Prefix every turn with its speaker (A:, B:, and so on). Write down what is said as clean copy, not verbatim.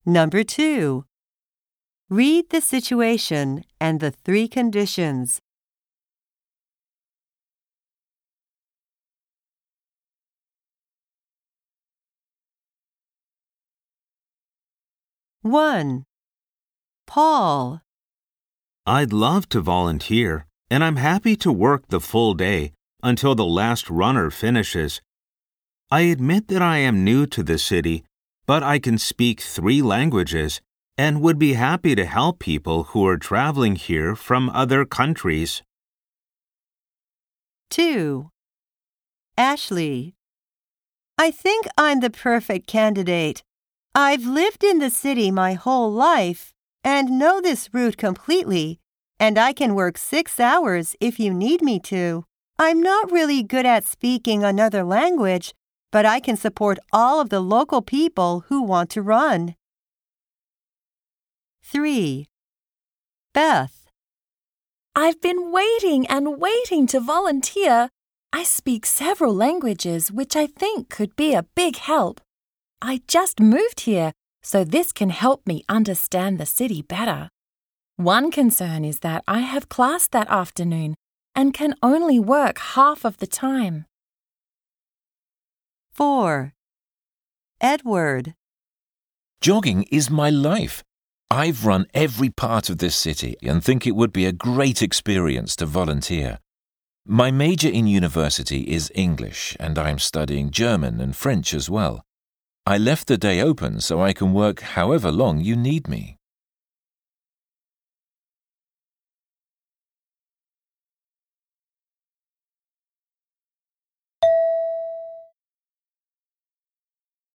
A: Number 2. Read the situation and the 3 conditions. One. Paul.
B: I'd love to volunteer, and I'm happy to work the full day until the last runner finishes. I admit that I am new to the city, but I can speak 3 languages and would be happy to help people who are traveling here from other countries.
A: 2. Ashley. I think I'm the perfect candidate. I've lived in the city my whole life and know this route completely, and I can work 6 hours if you need me to. I'm not really good at speaking another language, but I can support all of the local people who want to run. 3. Beth.
C: I've been waiting and waiting to volunteer. I speak several languages, which I think could be a big help. I just moved here, so this can help me understand the city better. One concern is that I have class that afternoon and can only work half of the time.
A: 4. Edward.
D: Jogging is my life. I've run every part of this city and think it would be a great experience to volunteer. My major in university is English, and I'm studying German and French as well. I left the day open so I can work however long you need me.